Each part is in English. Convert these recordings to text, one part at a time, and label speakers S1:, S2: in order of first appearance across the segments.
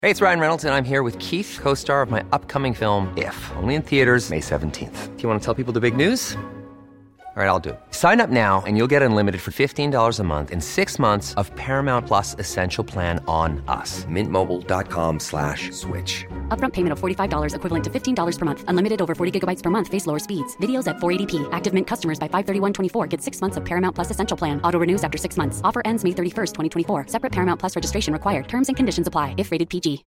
S1: Hey, it's Ryan Reynolds, and I'm here with Keith, co-star of my upcoming film, If, only in theaters May 17th. Do you want to tell people the big news? All right, I'll do it. Sign up now and you'll get unlimited for $15 a month and 6 months of Paramount Plus Essential Plan on us. MintMobile.com/switch.
S2: Upfront payment of $45 equivalent to $15 per month. Unlimited over 40 gigabytes per month. Face lower speeds. Videos at 480p. Active Mint customers by 531.24 get 6 months of Paramount Plus Essential Plan. Auto renews after 6 months. Offer ends May 31st, 2024. Separate Paramount Plus registration required. Terms and conditions apply if rated PG.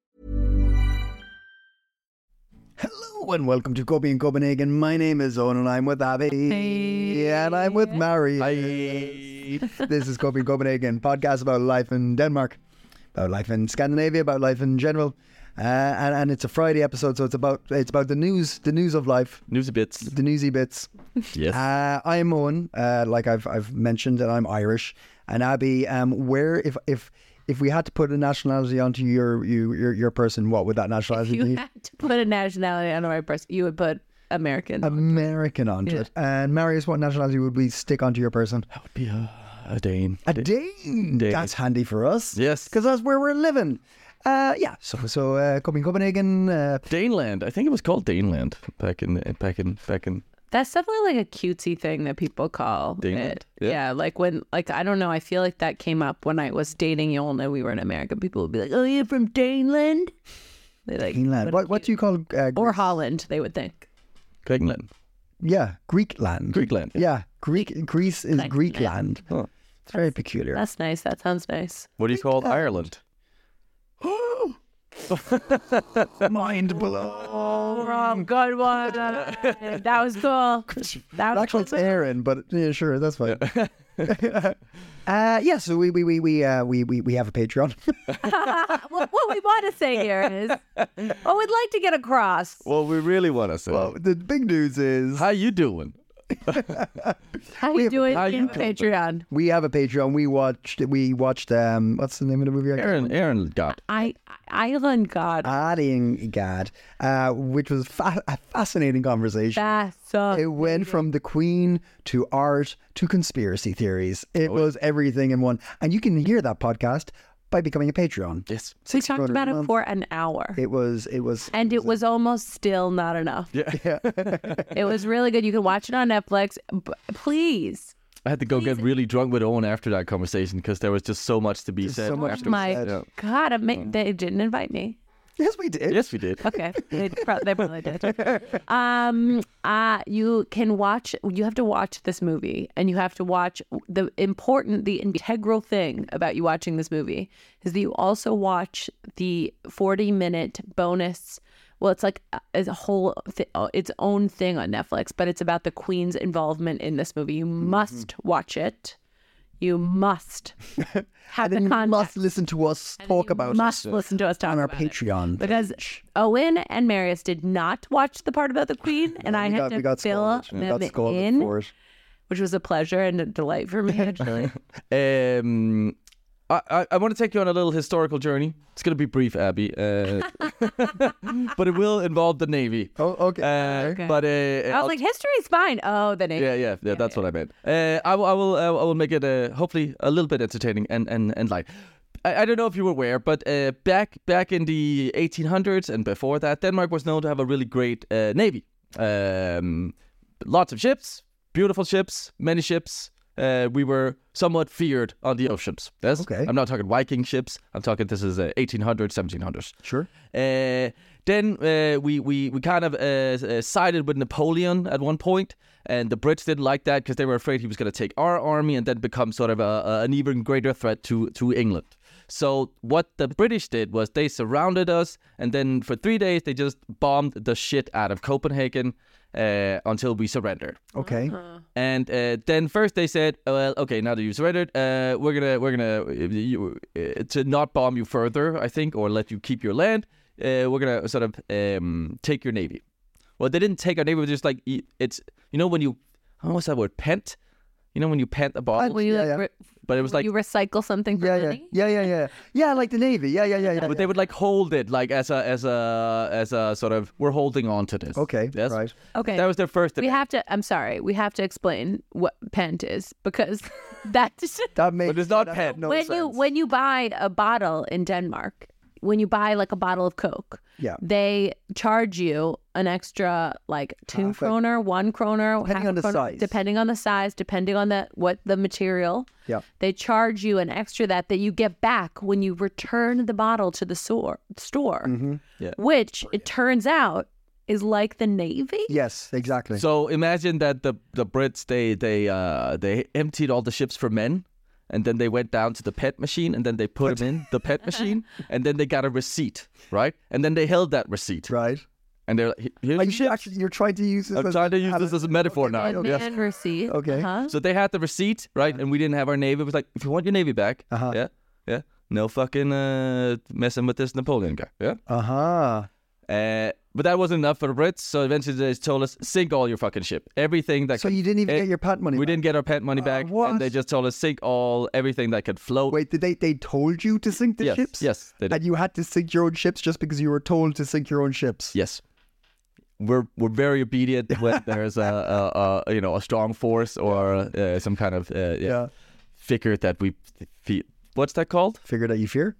S3: Hello and welcome to Kobe in Copenhagen. My name is Owen and I'm with Abby.
S4: Hey.
S3: And I'm with Mary.
S4: Hi.
S3: This is Kobe in Copenhagen, podcast about life in Denmark, about life in Scandinavia, about life in general. And it's a Friday episode, so it's about the news of life.
S4: Newsy bits.
S3: The newsy bits.
S4: Yes.
S3: I'm Owen, like I've mentioned, and I'm Irish. And Abby, where if we had to put a nationality onto your person, what would that nationality
S5: If
S3: be?
S5: you had to put a nationality on the right person, you would put American.
S3: American onto it. And Marius, what nationality would we stick onto your person?
S4: That would be a Dane.
S3: A Dane. That's handy for us.
S4: Yes.
S3: Because that's where we're living. So Kobe in Copenhagen.
S4: Daneland. I think it was called Daneland back in.
S5: That's definitely like a cutesy thing that people call
S4: Daneland?
S5: it.
S4: Yeah.
S5: Yeah, like when, like, I don't know. I feel like that came up when I was dating Yolna and we were in America. People would be like, "Oh, you're from Daneland." They like
S3: Greenland. What do you call
S5: or
S3: Greece?
S5: Holland? They would think.
S4: Greenland.
S3: Yeah, Greekland.
S4: Greekland.
S3: Yeah, Greece is
S5: Greekland.
S3: Greekland.
S4: Oh.
S3: It's very peculiar.
S5: That's nice. That sounds nice.
S4: What do you call Ireland?
S3: Mind blown.
S5: Oh, wrong. Good one. That was cool. That was
S3: Actually, it's Aaron, but yeah, sure, that's fine. So we have a Patreon.
S5: what we want to say here is, what we'd like to get across.
S4: Well, we really want to say.
S3: Well, the big news is
S4: How you doing?
S5: How you doing
S4: how you
S5: in
S4: doing?
S5: Patreon?
S3: we have a Patreon. We watched what's the name of the movie?
S4: Aaron got.
S5: Island God.
S3: Adding God, which was a fascinating conversation. It went from the Queen to art to conspiracy theories. It was everything in one. And you can hear that podcast by becoming a Patreon.
S4: Yes.
S5: We talked about
S3: $6 a
S5: it
S3: month.
S5: for an hour.
S3: It was
S5: And it was almost still not enough.
S4: Yeah.
S5: It was really good. You can watch it on Netflix. Please.
S4: I had to go get really drunk with Owen after that conversation because there was just so much to be said.
S3: so much
S4: after
S3: to be
S5: My
S3: said.
S5: God, they didn't invite me.
S3: Yes, we did.
S4: Yes, we did.
S5: Okay, they probably did. You have to watch this movie, and you have to watch the integral thing about you watching this movie is that you also watch the 40-minute bonus. Well, it's like a whole its own thing on Netflix, but it's about the Queen's involvement in this movie. You must watch it. You must have
S3: And then
S5: the
S3: you
S5: context.
S3: must listen to us talk about
S5: Must
S3: it
S5: listen to us talk
S3: on our
S5: about it.
S3: Patreon.
S5: Because Owen and Marius did not watch the part about the Queen, and I had
S3: we
S5: to
S3: got
S5: fill
S3: scolded. We got
S5: them
S3: scolded
S5: in,
S3: for it.
S5: which was a pleasure and a delight for me, actually.
S4: I want to take you on a little historical journey. It's going to be brief, Abby, but it will involve the Navy.
S3: Oh, okay.
S5: Okay.
S4: But
S5: I was like, history's fine. Oh, the name.
S4: yeah, that's what I meant. I will make it hopefully a little bit entertaining and light. I don't know if you were aware, but back in the 1800s and before that, Denmark was known to have a really great navy. Lots of ships, beautiful ships, many ships. We were somewhat feared on the oceans. Yes?
S3: Okay.
S4: I'm not talking Viking ships. I'm talking this is 1800s, 1700s.
S3: Sure.
S4: Then we kind of sided with Napoleon at one point, and the Brits didn't like that because they were afraid he was going to take our army and then become sort of an even greater threat to England. So what the British did was they surrounded us, and then for 3 days they just bombed the shit out of Copenhagen until we surrendered.
S3: Okay.
S4: And then first they said, well, okay, now that you surrendered, we're gonna to not bomb you further, I think, or let you keep your land. We're gonna sort of take your navy. Well, they didn't take our navy. It was just like it's when you what's that word, pent? When you pent a bottle.
S5: Will you,
S3: Yeah.
S4: But it was like
S5: you recycle something for money?
S3: Yeah, like the Navy. Yeah.
S4: but they would like hold it like as a sort of we're holding on to this.
S3: Okay,
S4: Yes?
S3: right.
S5: Okay.
S4: That was their first.
S5: We have to. I'm sorry. We have to explain what pent is because that's
S3: That makes
S4: But it's not
S3: that
S4: pet.
S3: no
S5: when
S3: sense.
S5: you buy a bottle in Denmark, when you buy like a bottle of Coke, they charge you an extra like 2 kroner, 1 kroner,
S3: depending on the size.
S5: Depending on the size, depending on the material.
S3: Yeah.
S5: They charge you an extra that you get back when you return the bottle to the store.
S3: Mm-hmm.
S4: Yeah.
S5: Which it turns out is like the Navy.
S3: Yes, exactly.
S4: So imagine that the Brits they emptied all the ships for men, and then they went down to the pet machine, and then they put them in the pet machine, and then they got a receipt, right? And then they held that receipt,
S3: right?
S4: And they're like, here's the ships.
S3: You're trying to use this.
S4: I'm trying to use this as a metaphor now.
S5: And receipt.
S3: Okay.
S4: So they had the receipt, right? And we didn't have our Navy. It was like, if you want your Navy back, yeah, no fucking messing with this Napoleon guy, yeah. But that wasn't enough for the Brits, so eventually they told us, sink all your fucking ship. Everything that
S3: So you didn't even get your pet money
S4: We
S3: back?
S4: didn't get our pet money back,
S3: what?
S4: and they just told us, sink everything that could float.
S3: Wait, they told you to sink the ships?
S4: Yes, they did.
S3: And you had to sink your own ships just because you were told to sink your own ships?
S4: Yes. We're very obedient when there's a strong force or some kind of figure that we feel. What's that called?
S3: Figure that you fear?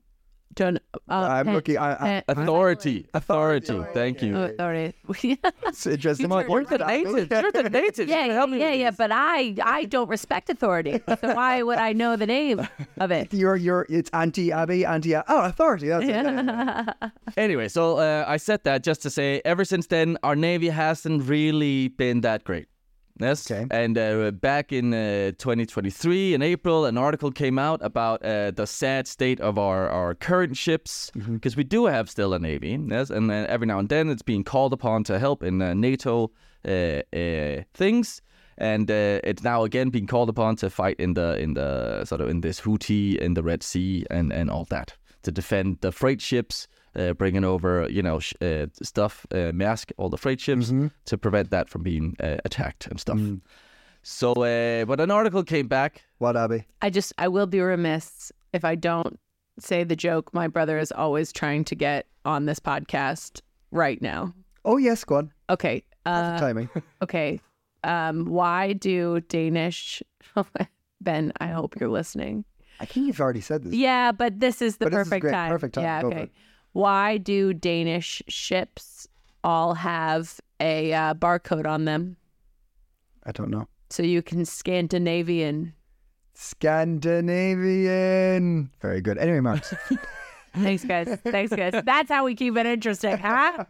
S3: I'm looking.
S4: Authority. Thank you.
S5: Authority.
S3: It's interesting.
S4: You're the native. You're the native.
S5: Yeah. But I don't respect authority. So why would I know the name of it?
S3: It's anti-Abby, authority. That's it.
S4: Anyway, so I said that just to say, ever since then, our Navy hasn't really been that great. Yes.
S3: Okay.
S4: And back in 2023, in April, an article came out about the sad state of our current ships, because we do have still a Navy. Yes. And every now and then it's being called upon to help in NATO things. And it's now again being called upon to fight in the sort of in this Houthi in the Red Sea and all that, to defend the freight ships. Bringing over, stuff, Maersk, all the freight ships, to prevent that from being attacked and stuff. So, but an article came back.
S3: What, Abby?
S5: I will be remiss if I don't say the joke my brother is always trying to get on this podcast right now.
S3: Oh, yes, go on.
S5: Okay.
S3: Timing.
S5: Okay. Why do Danish... Ben, I hope you're listening.
S3: I think you've already said this.
S5: Yeah, but this is the
S3: But this is
S5: perfect
S3: great.
S5: time.
S3: Perfect time.
S5: Yeah,
S3: Go for
S5: okay.
S3: it.
S5: Why do Danish ships all have a barcode on them?
S3: I don't know.
S5: So you can Scandinavian.
S3: Scandinavian. Very good. Anyway, Mark.
S5: Thanks, guys. That's how we keep it interesting, huh?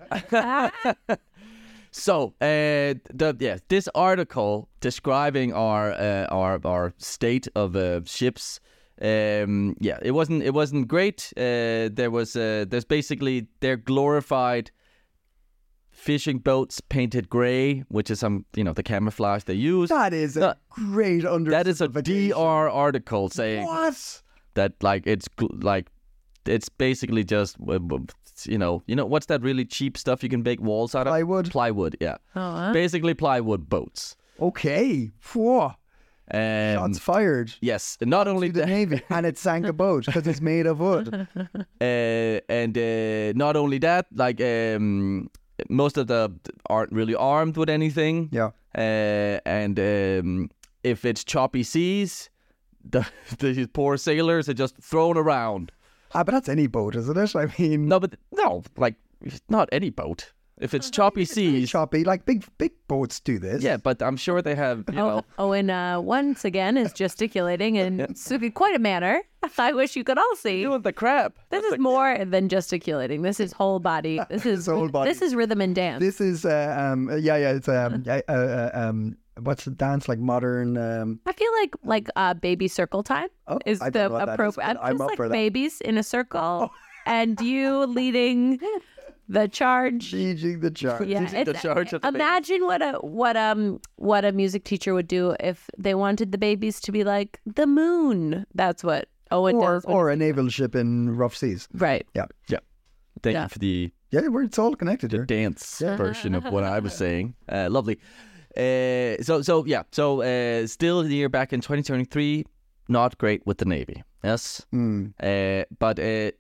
S4: So, this article describing our state of ships. It wasn't great. There's basically their glorified fishing boats painted gray, which is the camouflage they use.
S3: That is a great understanding.
S4: That is a DR article saying
S3: what?
S4: That it's basically just what's that really cheap stuff you can make walls out of? Plywood, yeah. Basically plywood boats.
S3: Okay. Whoa. Shots fired.
S4: Yes, not only
S3: the Navy, and it sank a boat because it's made of wood.
S4: And not only that, most of the aren't really armed with anything.
S3: Yeah.
S4: And if it's choppy seas, the poor sailors are just thrown around.
S3: But that's any boat, isn't it? I mean,
S4: no, not any boat. If it's choppy seas,
S3: choppy, like big boats do this.
S4: Yeah, but I'm sure they have.
S5: And once again is gesticulating in quite a manner. I wish you could all see.
S4: Doing the crap.
S5: This is more than gesticulating. This is whole body. This is
S3: whole body.
S5: This is rhythm and dance.
S3: This is It's what's the dance like modern?
S5: I feel like baby circle time is the appropriate. I'm just like babies in a circle, and you leading. The charge.
S3: Leading the charge.
S5: Yeah,
S4: the charge.
S5: Imagine what a music teacher would do if they wanted the babies to be like the moon. That's what Owen does.
S3: Or a naval ship in rough seas.
S5: Right.
S3: Yeah.
S4: Thank you for the
S3: it's all connected here.
S4: Dance version of what I was saying. Lovely. So still the year back in 2023, not great with the Navy. Yes. But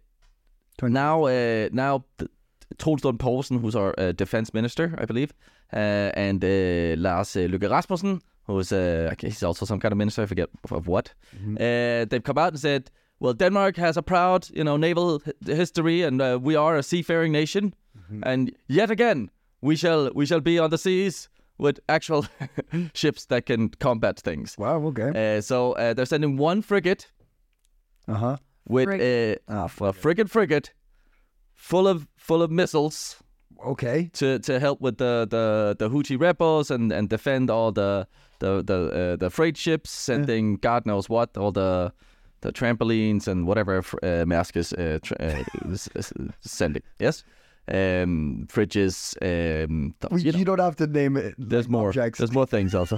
S4: now. Troels Lund Poulsen, who's our defense minister, I believe, and Lars Løkke Rasmussen, who's he's also some kind of minister, I forget of what. They've come out and said, well, Denmark has a proud, naval history, and we are a seafaring nation. And yet again, we shall be on the seas with actual ships that can combat things.
S3: Wow, okay.
S4: So they're sending one frigate. With a frigate full of missiles.
S3: Okay.
S4: To help with the Houthi rebels and defend all the freight ships, sending God knows what, all the trampolines and whatever Maersk is sending. Yes. Fridges.
S3: You don't have to name it.
S4: There's more.
S3: Objects.
S4: There's more things also.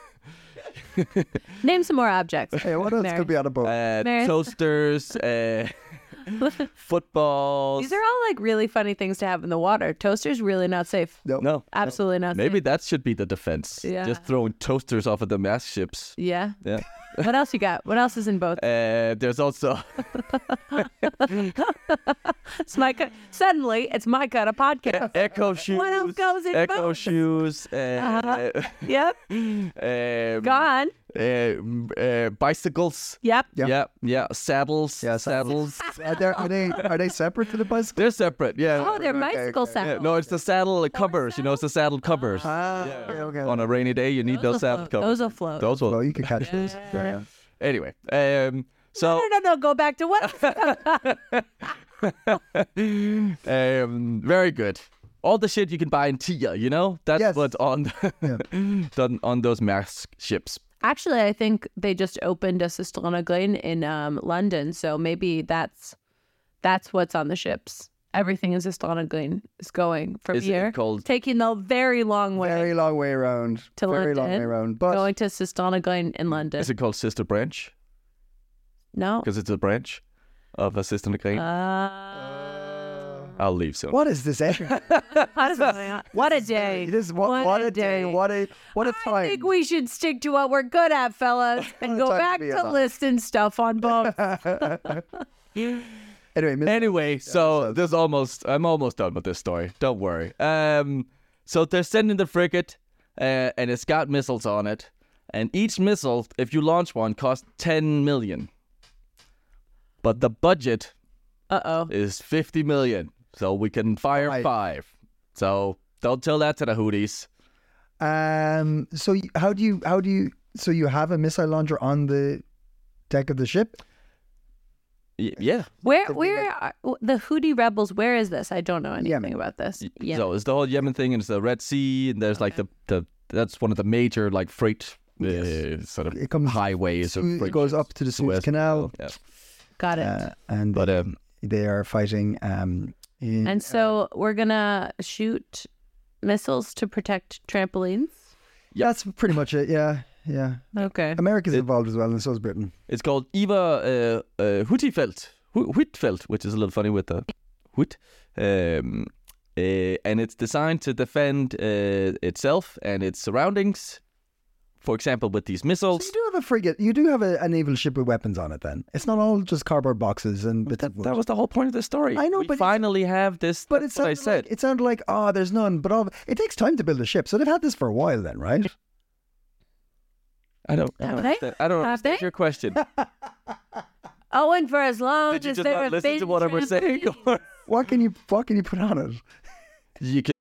S5: Name some more objects.
S3: Hey, what else could be on a boat?
S4: Toasters, footballs.
S5: These are all like really funny things to have in the water. Toasters really not safe.
S4: No,
S5: absolutely not.
S4: Maybe
S5: safe.
S4: that should be the defense.
S5: Yeah.
S4: Just throwing toasters off of the Maersk ships.
S5: Yeah.
S4: Yeah.
S5: What else you got? What else is in boats?
S4: There's also
S5: Suddenly it's my kind of podcast.
S4: Echo shoes.
S5: What else goes in
S4: Echo
S5: boats?
S4: shoes.
S5: Yep. Go on.
S4: Bicycles.
S5: Yep.
S4: Yeah. Saddles.
S3: Yeah,
S4: saddles.
S3: Are they separate to the bicycle?
S4: They're separate. Yeah.
S5: Oh, they're bicycle
S4: Yeah,
S5: saddles.
S4: no, it's the saddle covers. It's the saddle covers.
S3: Okay.
S4: On a rainy day, you need those saddle covers.
S5: Those will float.
S4: Those will.
S3: Well, you can catch those.
S4: Yeah. Anyway, so
S5: No. Go back to what?
S4: very good. All the shit you can buy in Tia, that's
S3: Yes.
S4: what's on done on those Maersk ships.
S5: Actually, I think they just opened a Sistrana Glen in London, so maybe that's what's on the ships. Everything in Sistrana Glen is going from
S4: Is it
S5: here,
S4: called-
S5: taking the very long way
S3: Very long way around.
S5: to
S3: Very
S5: London,
S3: long way around. But
S5: going to Sistrana Glen in London.
S4: Is it called Sister Branch?
S5: No.
S4: Because it's a branch of a Sister Crane. I'll leave soon.
S3: what is this?
S5: What a day!
S3: It is what a day. What a time.
S5: I think we should stick to what we're good at, fellas, and go
S3: Time to
S5: back
S3: be
S5: to
S3: alive.
S5: listing stuff on boats.
S3: Anyway,
S4: So I'm almost done with this story. Don't worry. So they're sending the frigate, and it's got missiles on it, and each missile, if you launch one, costs 10 million. But the budget is 50 million, so we can fire
S3: Right.
S4: 5. So don't tell that to the Houthis.
S3: So how do you? So you have a missile launcher on the deck of the ship?
S4: Yeah.
S5: Where are the Houthi rebels? Where is this? I don't know anything
S3: Yemen.
S5: about this. Yeah.
S4: So it's the whole Yemen thing, and it's the Red Sea, and there's like the that's one of the major like freight sort of
S3: It comes
S4: highways. of
S3: It
S4: freight
S3: goes
S4: ships.
S3: up to the Suez Canal,
S4: Yeah.
S5: Got it.
S3: and
S4: But
S3: they are fighting.
S5: And so we're gonna shoot missiles to protect trampolines.
S3: That's pretty much it. Yeah.
S5: Okay.
S3: America's involved as well, and so is Britain.
S4: it's called Ivar Huitfeldt, which is a little funny with the Huit. And it's designed to defend itself and its surroundings. For example, with these
S3: So
S4: missiles.
S3: you do have a frigate. You do have a naval ship with weapons on it. Then it's not all just cardboard boxes and bits of wood.
S4: That was the whole point of the story.
S3: I know,
S4: we
S3: but
S4: finally have this.
S3: But
S4: That's what I said.
S3: it sounded like there's none. But it takes time to build a ship, so they've had this for a while, then, right?
S4: I don't.
S5: Have they?
S4: understand. I don't
S5: Have
S4: understand
S5: they?
S4: your question.
S5: Oh, and for as long
S4: Did you
S5: as
S4: just
S5: there
S4: not
S5: have
S4: listen
S5: been
S4: to what I was saying?
S5: trampolines.
S4: Or
S3: What can you put on it?
S4: you can.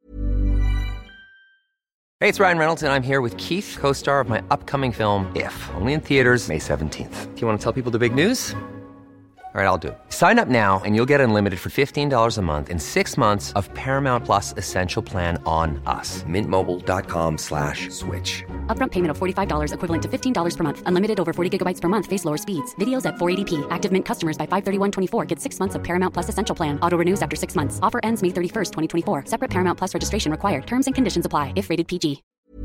S1: Hey, it's Ryan Reynolds, and I'm here with Keith, co-star of my upcoming film, If, only in theaters May 17th. Do you want to tell people the big news? All right, I'll do it. Sign up now and you'll get unlimited for $15 a month and 6 months of Paramount Plus Essential Plan on us. MintMobile.com/switch.
S2: Upfront payment of $45 equivalent to $15 per month. Unlimited over 40 gigabytes per month. Face lower speeds. Videos at 480p. Active Mint customers by 531.24 get 6 months of Paramount Plus Essential Plan. Auto renews after 6 months. Offer ends May 31st, 2024. Separate Paramount Plus registration required. Terms and conditions apply if rated PG.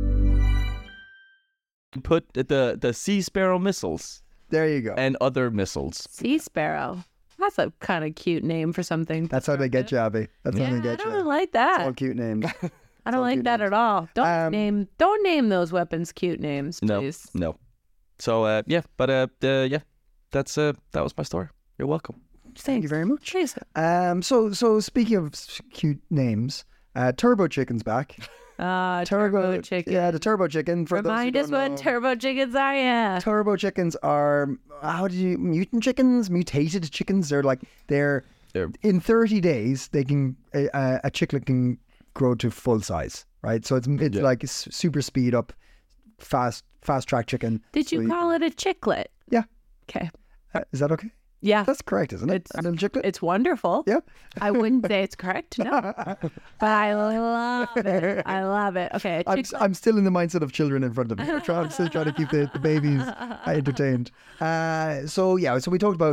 S4: Put the Sea Sparrow missiles
S3: There you go.
S4: and other missiles.
S5: Sea sparrow. That's a kind of cute name for something.
S3: That's how they get you, Abby. That's how they
S5: I
S3: get
S5: don't
S3: you.
S5: like
S3: It's all
S5: that.
S3: cute names.
S5: I don't like
S3: cute
S5: that
S3: names.
S5: at all. Don't name those weapons cute names, please.
S4: No. So that's that was my story. You're welcome.
S3: Thank you very much.
S5: Please.
S3: So speaking of cute names, Turbo Chicken's back.
S5: Turbo chicken.
S3: Yeah, the turbo chicken.
S5: Remind us what turbo chickens are, yeah.
S3: Turbo chickens are, mutant chickens? Mutated chickens? They're in 30 days, they can, a chicklet can grow to full size, right? So it's like super speed up, fast track chicken.
S5: Did you call it a chicklet?
S3: Yeah.
S5: Okay.
S3: Is that okay?
S5: Yeah.
S3: That's correct, isn't it? A little chicklet?
S5: It's wonderful.
S3: Yeah.
S5: I wouldn't say it's correct, no. But I love it. I love it. Okay.
S3: I'm still in the mindset of children in front of me. I'm still trying to keep the babies entertained. So we talked about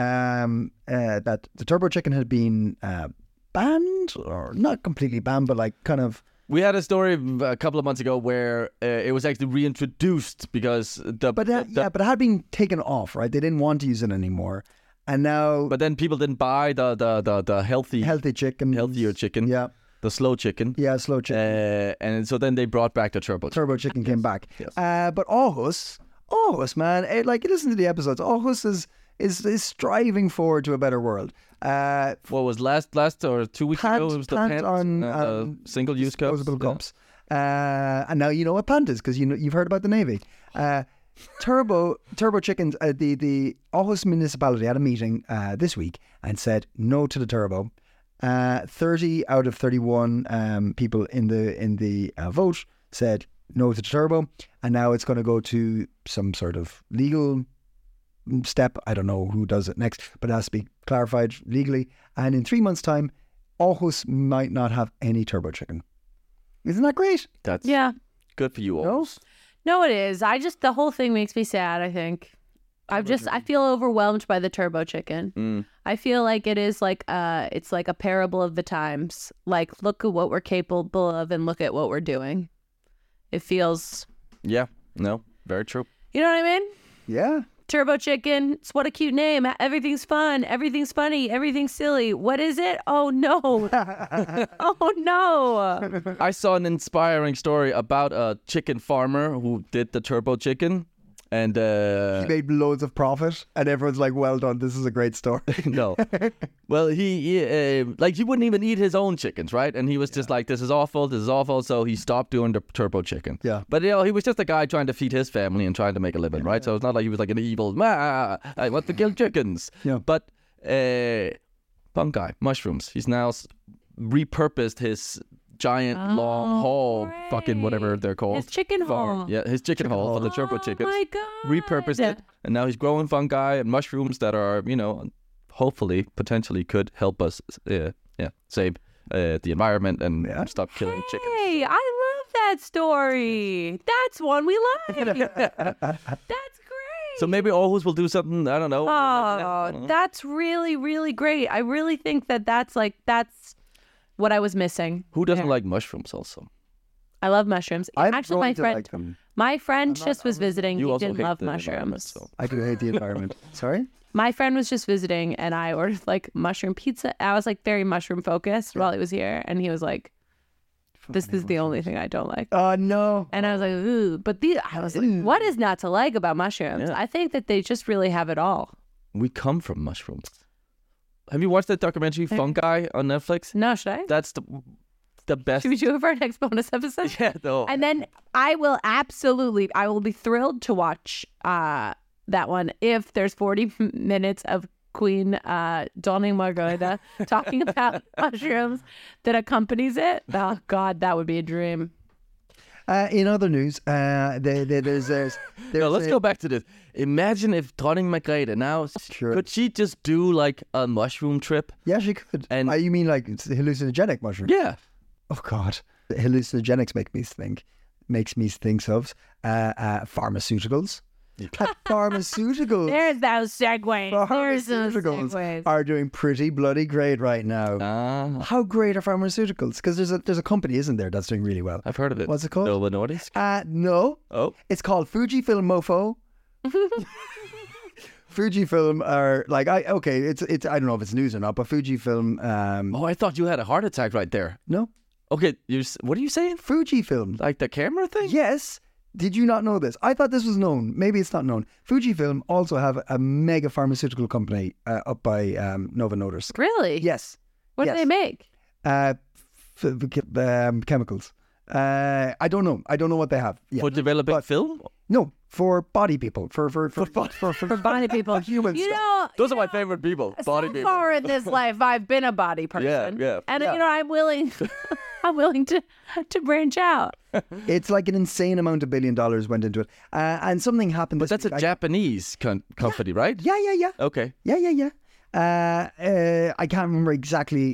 S3: that the turbo chicken had been banned, or not completely banned, but like kind of.
S4: We had a story a couple of months ago where it was actually reintroduced because
S3: But it had been taken off, right? They didn't want to use it anymore, and now.
S4: But then people didn't buy the
S3: healthy chicken,
S4: healthier chicken.
S3: Yeah.
S4: The slow chicken.
S3: Yeah, slow chicken.
S4: And so then they brought back the turbo chicken.
S3: Turbo chicken came back.
S4: Yes.
S3: But Aarhus, man, listen to the episodes. Aarhus is striving forward to a better world.
S4: What was last or 2 weeks ago? It was the pant on single-use cups.
S3: Disposable cups. And now you know what pant is because you've heard about the Navy. Turbo chickens. The Aarhus municipality had a meeting this week and said no to the turbo. 30 out of 31 people in the vote said no to the turbo, and now it's going to go to some sort of legal step. I don't know who does it next, but it has to be clarified legally. And in 3 months' time, Aarhus might not have any turbo chicken. Isn't that great?
S4: That's good for you, Aarhus.
S5: No, it is. The whole thing makes me sad, I think. I feel overwhelmed by the turbo chicken. I feel like it is it's like a parable of the times. Like, look at what we're capable of and look at what we're doing. It feels...
S4: Yeah, no, very true.
S5: You know what I mean?
S3: Yeah.
S5: Turbo chicken. It's what a cute name. Everything's fun. Everything's funny. Everything's silly. What is it? Oh, no. Oh, no.
S4: I saw an inspiring story about a chicken farmer who did the turbo chicken. And
S3: he made loads of profit, and everyone's like, "Well done, this is a great story."
S4: No, well, he wouldn't even eat his own chickens, right? And he was just like, "This is awful, this is awful." So he stopped doing the turbo chicken.
S3: Yeah,
S4: but he was just a guy trying to feed his family and trying to make a living, right? So it's not like he was like an evil, I want to kill chickens.
S3: Yeah,
S4: but fungi, mushrooms. He's now repurposed his giant long haul, fucking whatever they're called.
S5: His chicken haul.
S4: Yeah, his chicken haul for the turbo chickens.
S5: Oh my God.
S4: Repurposed it. And now he's growing fungi and mushrooms that are, hopefully, potentially could help us, save the environment and stop killing chickens.
S5: Hey, I love that story. That's one we like. That's great.
S4: So maybe Aarhus will do something, I don't know.
S5: Oh, that's really, really great. I really think that's what I was missing.
S4: Who doesn't like mushrooms also?
S5: I love mushrooms. Actually, my friend just was visiting.
S4: You
S5: he
S4: also
S5: didn't
S4: hate
S5: love
S4: the
S5: mushrooms.
S4: So.
S3: I do hate the environment. Sorry?
S5: My friend was just visiting and I ordered like mushroom pizza. I was like very mushroom focused while he was here. And he was like, this is the only thing I don't like.
S3: Oh, no.
S5: And I was like, ooh. But I was like, what is not to like about mushrooms? Yeah. I think that they just really have it all.
S4: We come from mushrooms. Have you watched that documentary, Fungi, on Netflix?
S5: No, should I?
S4: That's the best.
S5: Should we do it for our next bonus episode?
S4: Yeah, no.
S5: And then I will be thrilled to watch that one if there's 40 minutes of Queen Dawning Margarita talking about mushrooms that accompanies it. Oh, God, that would be a dream.
S3: In other news, there's
S4: let's go back to this. Imagine if Dronning Margrethe now, could she just do like a mushroom trip?
S3: Yeah, she could. And you mean like hallucinogenic mushrooms?
S4: Yeah.
S3: Oh, God. Hallucinogenics makes me think of pharmaceuticals. Pharmaceuticals.
S5: There's those segues.
S3: Pharmaceuticals are doing pretty bloody great right now. How great are pharmaceuticals? Because there's a company, isn't there, that's doing really well.
S4: I've heard of it.
S3: What's it called?
S4: Novo Nordisk?
S3: No.
S4: Oh.
S3: It's called Fujifilm Mofo. Fujifilm are like it's I don't know if it's news or not, but Fujifilm.
S4: I thought you had a heart attack right there.
S3: No.
S4: Okay, what are you saying?
S3: Fujifilm,
S4: like the camera thing?
S3: Yes. Did you not know this? I thought this was known. Maybe it's not known. Fujifilm also have a mega pharmaceutical company up by Novo Nordisk.
S5: Really?
S3: Yes.
S5: What do they make?
S3: Chemicals. I don't know. I don't know what they have.
S4: For developing film?
S3: No, for body people. For
S5: body people.
S3: Human stuff.
S4: Those are my favorite people. Body
S5: so
S4: people.
S5: far in this life, I've been a body person.
S4: Yeah.
S5: And I'm willing to branch out.
S3: It's like an insane amount of $1 billion went into it. And something happened.
S4: But that's a Japanese company, right?
S3: Yeah.
S4: Okay.
S3: Yeah. I can't remember exactly.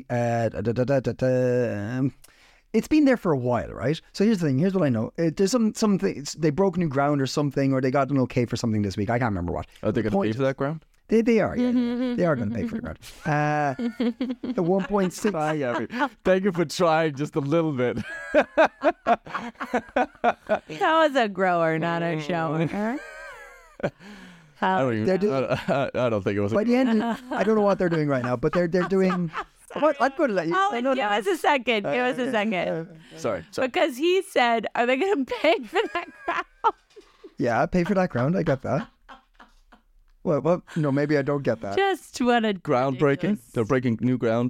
S3: It's been there for a while, right? So here's the thing. Here's what I know. There's some things, they broke new ground or something, or they got an okay for something this week. I can't remember what.
S4: Are they going to pay for that ground?
S3: They are, yeah. They are going to pay for the ground. The 1.6.
S4: Hi, Abby. Thank you for trying just a little bit.
S5: That was a grower, not a shower.
S4: I don't think it was.
S3: By the end, I don't know what they're doing right now, but they're doing. I'm going to let you.
S5: Give us a second. Give us a second.
S4: Sorry.
S5: Because he said, "Are they going to pay for that ground?"
S3: Yeah, pay for that ground. I get that. Well, no, maybe I don't get that.
S5: Just what a
S4: groundbreaking. They're breaking new ground.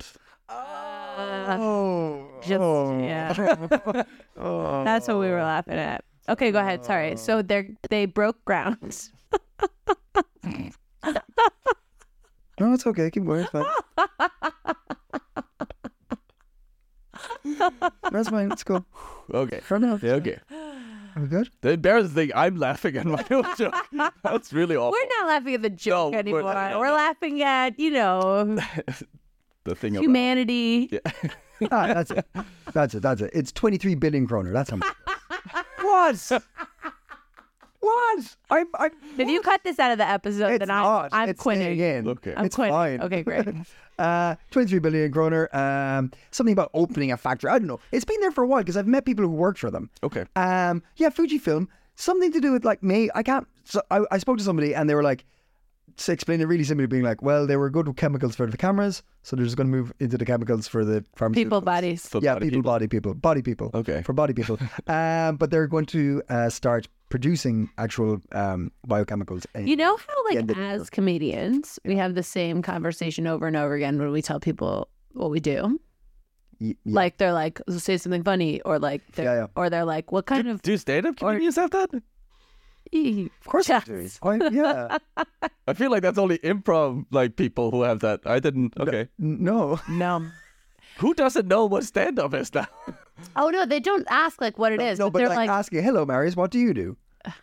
S5: Yeah. That's what we were laughing at. Okay, go ahead. Sorry. So they broke ground.
S3: No, it's okay. Keep going. It's fine. That's fine. Let's go.
S4: Okay.
S3: Fair enough.
S4: Yeah, okay.
S3: Are we good?
S4: The embarrassing thing, I'm laughing at my own joke. That's really awful.
S5: We're not laughing at the joke anymore. We're laughing at,
S4: the thing
S5: humanity.
S4: About,
S3: That's it. It's 23 billion kroner. That's how much. What?
S5: If you cut this out of the episode, then I'm quitting.
S3: Again.
S4: Okay.
S5: I'm quitting.
S3: Fine.
S5: Okay, great.
S3: 23 billion kroner. Something about opening a factory. I don't know. It's been there for a while because I've met people who worked for them.
S4: Okay.
S3: Fujifilm. Something to do with like me. I can't. So I spoke to somebody and they were like, to explain it really simply, being like, well, they were good with chemicals for the cameras, so they're just going to move into the chemicals for the pharmaceuticals.
S5: People bodies.
S3: Body people.
S4: Okay.
S3: For body people. But they're going to start producing actual biochemicals.
S5: You know how, as comedians, we have the same conversation over and over again when we tell people what we do?
S3: Yeah.
S5: Like, they're like, say something funny, or like, or they're like, what kind of...
S4: Do stand-up comedians have that?
S3: Of course I do. Yeah.
S4: I feel like that's only improv people who have that. I didn't. Okay.
S3: No.
S4: Who doesn't know what stand-up is now?
S5: Oh no, they don't ask what it is.
S3: No, but
S5: they're
S3: like asking, "Hello, Marius, what do you do?"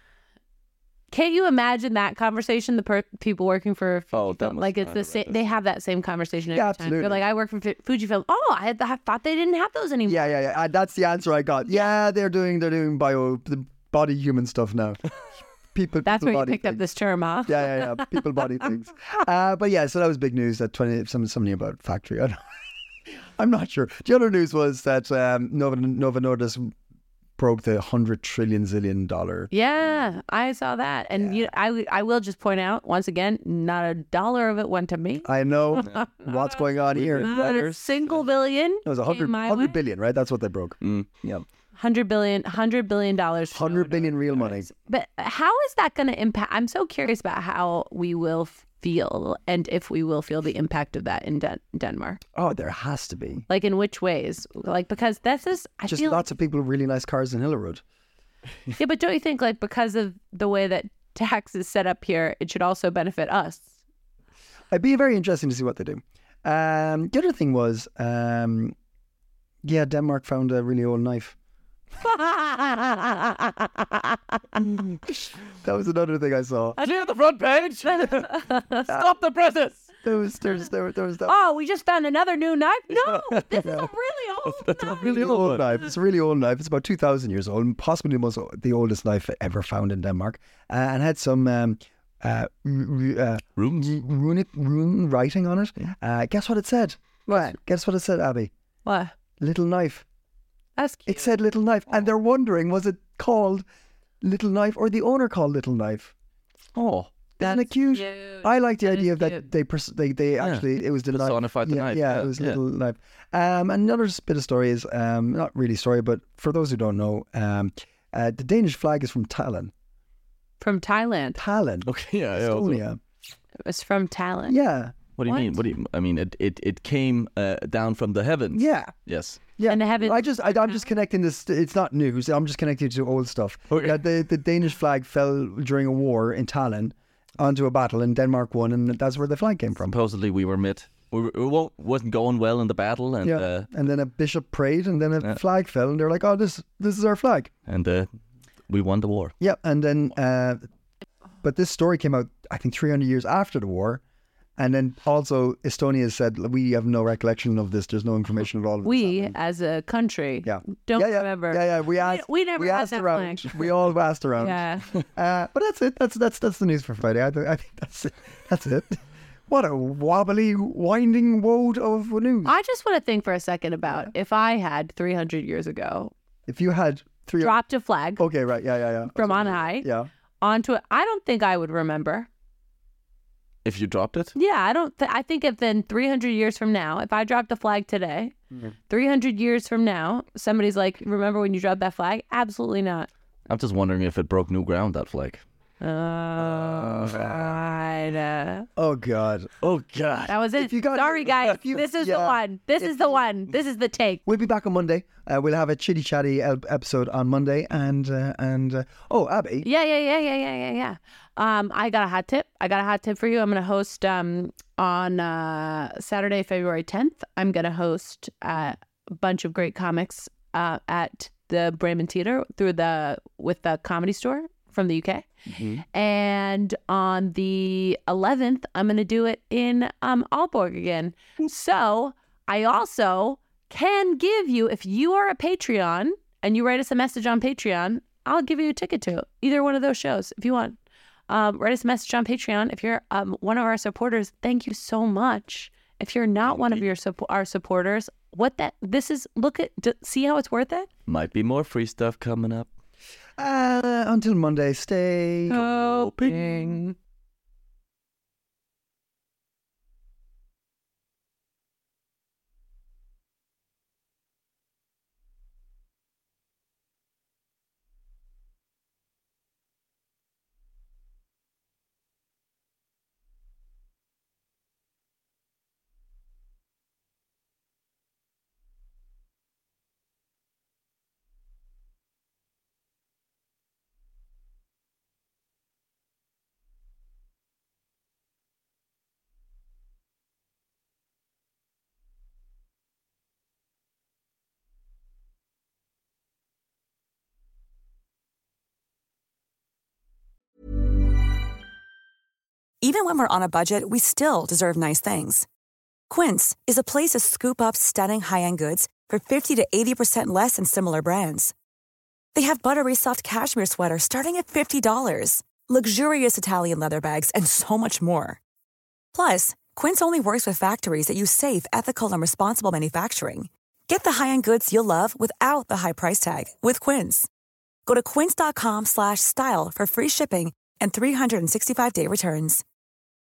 S5: Can't you imagine that conversation? The people working for Fujifilm, it's the same. They have that same conversation every time.
S3: Absolutely.
S5: They're like, "I work for Fujifilm." Oh, I thought they didn't have those anymore.
S3: Yeah. That's the answer I got. Yeah, they're doing the body human stuff now.
S5: That's where you picked up this term, huh?
S3: Yeah. People body things. But yeah, so that was big news. That something about factory. I'm not sure. The other news was that Novo Nordisk broke the $100 trillion zillion.
S5: Yeah, I saw that, and I will just point out once again, not a dollar of it went to me.
S3: I know what's going on here.
S5: Not a single billion.
S3: It was 100 billion, right? That's what they broke. Yeah.
S5: $100 billion.
S3: $100 billion real money.
S5: But how is that going to impact? I'm so curious about how we will feel, and if we will feel the impact of that in Denmark.
S3: Oh, there has to be.
S5: Like, in which ways? Because this is... I
S3: just
S5: feel
S3: lots of people with really nice cars in Hillerud.
S5: Yeah, but don't you think, because of the way that tax is set up here, it should also benefit us?
S3: It'd be very interesting to see what they do. The other thing was, Denmark found a really old knife. That was another thing I saw.
S4: Clear the front page. Stop the presses.
S3: There was that.
S5: Oh, we just found another new knife? No, this is a really old knife.
S3: It's a really old knife. It's a really old knife. It's about 2,000 years old, and possibly the oldest knife ever found in Denmark, and had some rune writing on it. Guess what it said?
S5: What?
S3: Guess what it said, Abby?
S5: What?
S3: Little knife.
S5: That's cute.
S3: It said Little Knife, and they're wondering, was it called Little Knife or the owner called Little Knife?
S4: Oh,
S3: isn't it cute? I like the idea of
S5: cute.
S3: that they actually, it was the knife.
S4: Personified the knife.
S3: Yeah, it was Little Knife. Another bit of story is, not really story, but for those who don't know, the Danish flag is from Tallinn.
S5: From Thailand.
S3: Tallinn.
S4: Okay, yeah.
S3: Estonia.
S5: It was from Thailand.
S3: Yeah.
S4: What do you mean? What do you? I mean, it came down from the heavens.
S3: Yeah.
S4: Yes.
S3: Yeah.
S5: And the heavens.
S3: I'm just connecting this. It's not news. I'm just connecting it to old stuff.
S4: Okay.
S3: Yeah, the Danish flag fell during a war in Tallinn onto a battle, and Denmark won, and that's where the flag came from.
S4: Supposedly we were wasn't going well in the battle, and
S3: and then a bishop prayed, and then a flag fell, and they're like, "Oh, this is our flag,"
S4: and we won the war.
S3: Yeah, and then but this story came out, I think, 300 years after the war. And then also Estonia said, we have no recollection of this. There's no information at all.
S5: We, as a country, don't remember.
S3: Yeah. We never asked around. We all asked around.
S5: Yeah.
S3: But that's it. That's the news for Friday. I think that's it. That's it. What a wobbly, winding woad of news.
S5: I just want to think for a second about if I had 300 years ago.
S3: If you had
S5: dropped a flag.
S3: Okay, right. Yeah.
S5: From on high.
S3: Yeah.
S5: Onto it. I don't think I would remember.
S4: If you dropped it?
S5: Yeah, I think if then 300 years from now, if I dropped the flag today, 300 years from now, somebody's like, remember when you dropped that flag? Absolutely not.
S4: I'm just wondering if it broke new ground, that flag.
S5: Right.
S3: Oh, God.
S5: That was it. Sorry, guys. This is the one. This is the one. This is the take.
S3: We'll be back on Monday. We'll have a chitty chatty episode on Monday. And Abby.
S5: Yeah. I got a hot tip. For you. I'm going to host on Saturday, February 10th. I'm going to host a bunch of great comics at the Bremen Theatre with the Comedy Store from the UK. Mm-hmm. And on the 11th, I'm going to do it in Aalborg again. So I also can give you, if you are a Patreon and you write us a message on Patreon, I'll give you a ticket to either one of those shows if you want. Write us a message on Patreon. If you're one of our supporters, thank you so much. If you're not one of our supporters, see how it's worth it?
S4: Might be more free stuff coming up.
S3: Until Monday, stay
S5: hoping.
S6: Even when we're on a budget, we still deserve nice things. Quince is a place to scoop up stunning high-end goods for 50 to 80% less than similar brands. They have buttery soft cashmere sweaters starting at $50, luxurious Italian leather bags, and so much more. Plus, Quince only works with factories that use safe, ethical, and responsible manufacturing. Get the high-end goods you'll love without the high price tag with Quince. Go to quince.com/style for free shipping and 365-day returns.